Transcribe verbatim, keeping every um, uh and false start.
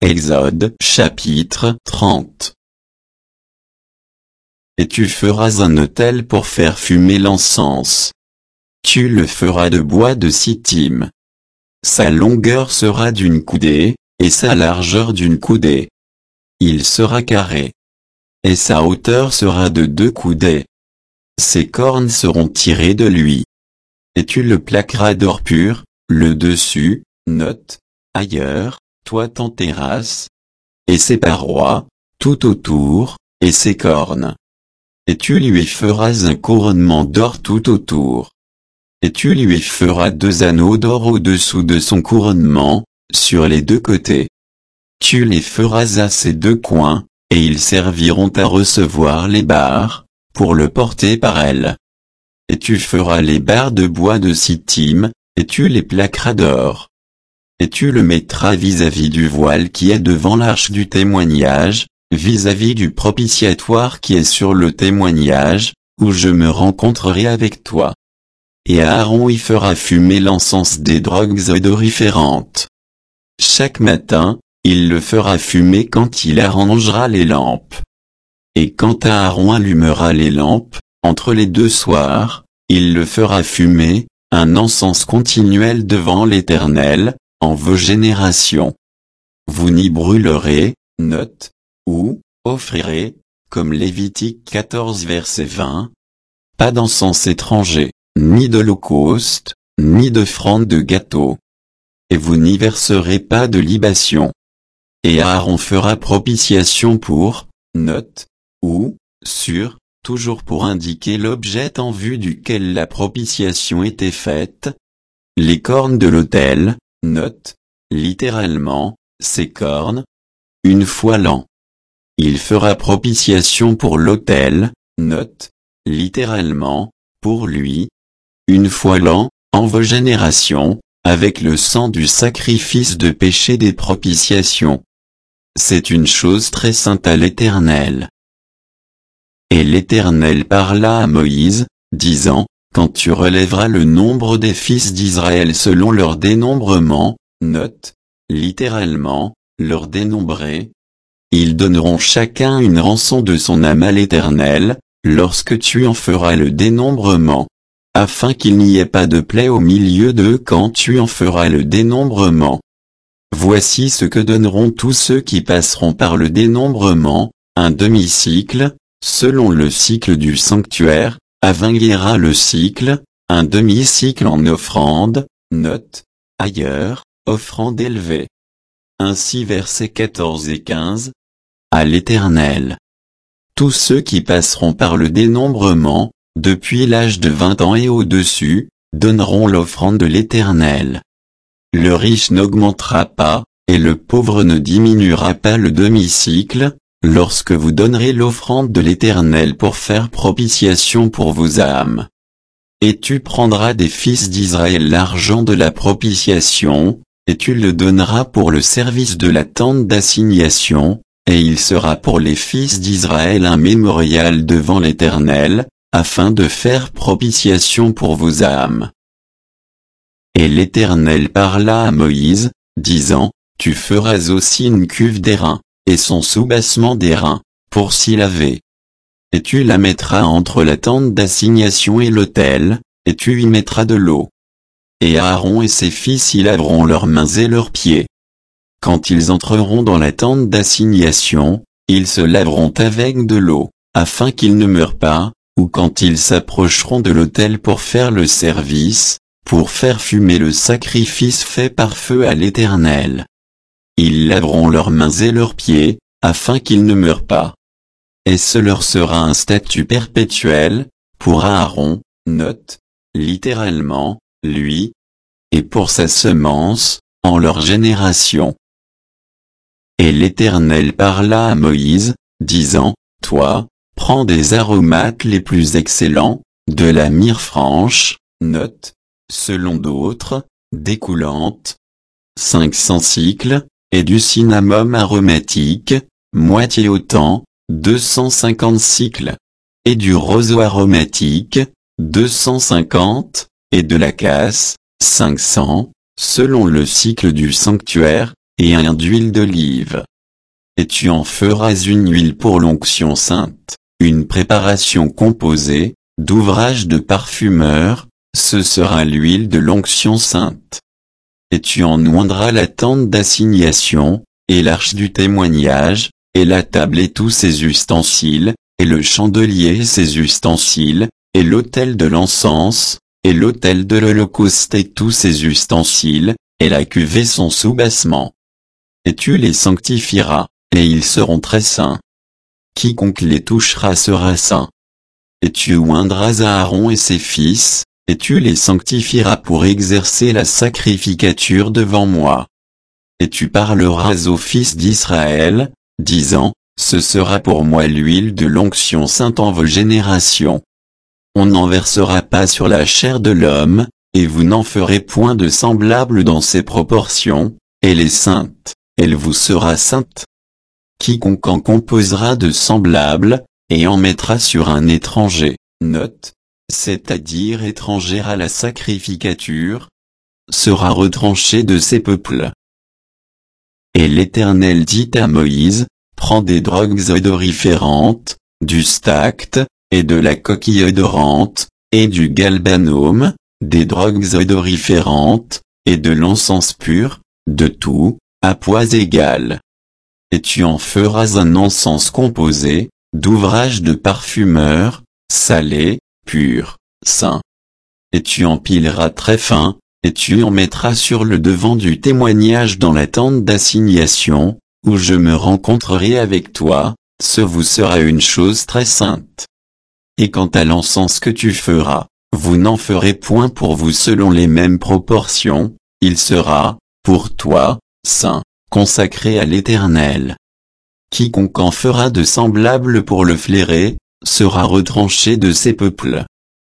Exode chapitre trente. Et tu feras un autel pour faire fumer l'encens. Tu le feras de bois de sittim. Sa longueur sera d'une coudée, et sa largeur d'une coudée. Il sera carré. Et sa hauteur sera de deux coudées. Ses cornes seront tirées de lui. Et tu le plaqueras d'or pur, le dessus, note, ailleurs, toi en terrasse. Et ses parois, tout autour, et ses cornes. Et tu lui feras un couronnement d'or tout autour. Et tu lui feras deux anneaux d'or au-dessous de son couronnement, sur les deux côtés. Tu les feras à ses deux coins, et ils serviront à recevoir les barres, pour le porter par elles. Et tu feras les barres de bois de sittim, et tu les plaqueras d'or. Et tu le mettras vis-à-vis du voile qui est devant l'arche du témoignage, vis-à-vis du propitiatoire qui est sur le témoignage, où je me rencontrerai avec toi. Et Aaron y fera fumer l'encens des drogues odoriférantes. Chaque matin, il le fera fumer quand il arrangera les lampes. Et quand Aaron allumera les lampes, entre les deux soirs, il le fera fumer, un encens continuel devant l'Éternel, en vos générations. Vous n'y brûlerez, note, ou, offrirez, comme Lévitique quatorze verset vingt, pas d'encens étranger, ni d'holocauste, ni d'offrande de gâteau. Et vous n'y verserez pas de libation. Et Aaron fera propitiation pour, note, ou, sur, toujours pour indiquer l'objet en vue duquel la propitiation était faite, les cornes de l'autel, note, littéralement, ses cornes, une fois l'an. Il fera propitiation pour l'autel, note, littéralement, pour lui, une fois l'an, en vos générations, avec le sang du sacrifice de péché des propitiations. C'est une chose très sainte à l'Éternel. Et l'Éternel parla à Moïse, disant, quand tu relèveras le nombre des fils d'Israël selon leur dénombrement, note, littéralement, leur dénombrer, ils donneront chacun une rançon de son âme à l'Éternel, lorsque tu en feras le dénombrement, afin qu'il n'y ait pas de plaie au milieu d'eux quand tu en feras le dénombrement. Voici ce que donneront tous ceux qui passeront par le dénombrement, un demi-cycle, selon le cycle du sanctuaire, à vingt guéras le cycle, un demi-cycle en offrande, note, ailleurs, offrande élevée. Ainsi versets quatorze et quinze, à l'Éternel. Tous ceux qui passeront par le dénombrement, depuis l'âge de vingt ans et au-dessus, donneront l'offrande de l'Éternel. Le riche n'augmentera pas, et le pauvre ne diminuera pas le demi-cycle, lorsque vous donnerez l'offrande de l'Éternel pour faire propitiation pour vos âmes. Et tu prendras des fils d'Israël l'argent de la propitiation, et tu le donneras pour le service de la tente d'assignation, et il sera pour les fils d'Israël un mémorial devant l'Éternel, afin de faire propitiation pour vos âmes. Et l'Éternel parla à Moïse, disant, tu feras aussi une cuve d'airain, et son soubassement d'airain, pour s'y laver. Et tu la mettras entre la tente d'assignation et l'autel, et tu y mettras de l'eau. Et Aaron et ses fils y laveront leurs mains et leurs pieds. Quand ils entreront dans la tente d'assignation, ils se laveront avec de l'eau, afin qu'ils ne meurent pas, ou quand ils s'approcheront de l'autel pour faire le service, pour faire fumer le sacrifice fait par feu à l'Éternel. Ils laveront leurs mains et leurs pieds, afin qu'ils ne meurent pas. Et ce leur sera un statut perpétuel, pour Aaron, note, littéralement, lui, et pour sa semence, en leur génération. Et l'Éternel parla à Moïse, disant, toi, prends des aromates les plus excellents, de la myrrhe franche, note, selon d'autres, découlantes, cinq cents cycles, et du cinnamome aromatique, moitié autant, deux cent cinquante cycles, et du roseau aromatique, deux cent cinquante, et de la casse, cinq cents, selon le cycle du sanctuaire, et un d'huile d'olive. Et tu en feras une huile pour l'onction sainte, une préparation composée, d'ouvrage de parfumeur, ce sera l'huile de l'onction sainte. Et tu en oindras la tente d'assignation, et l'arche du témoignage, et la table et tous ses ustensiles, et le chandelier et ses ustensiles, et l'autel de l'encens, et l'autel de l'holocauste et tous ses ustensiles, et la cuve et son soubassement. Et tu les sanctifieras, et ils seront très saints. Quiconque les touchera sera saint. Et tu oindras Aaron et ses fils, et tu les sanctifieras pour exercer la sacrificature devant moi. Et tu parleras aux fils d'Israël, disant, ce sera pour moi l'huile de l'onction sainte en vos générations. On n'en versera pas sur la chair de l'homme, et vous n'en ferez point de semblable dans ses proportions, elle est sainte, elle vous sera sainte. Quiconque en composera de semblable, et en mettra sur un étranger, note, c'est-à-dire étranger à la sacrificature, sera retranché de ses peuples. Et l'Éternel dit à Moïse, prends des drogues odoriférantes, du stacte, et de la coquille odorante, et du galbanum, des drogues odoriférantes, et de l'encens pur, de tout, à poids égal. Et tu en feras un encens composé, d'ouvrage de parfumeur, salé, pur, saint. Et tu en pileras très fin, et tu en mettras sur le devant du témoignage dans la tente d'assignation, où je me rencontrerai avec toi, ce vous sera une chose très sainte. Et quant à l'encens que tu feras, vous n'en ferez point pour vous selon les mêmes proportions, il sera, pour toi, saint, consacré à l'Éternel. Quiconque en fera de semblable pour le flairer, sera retranché de ses peuples.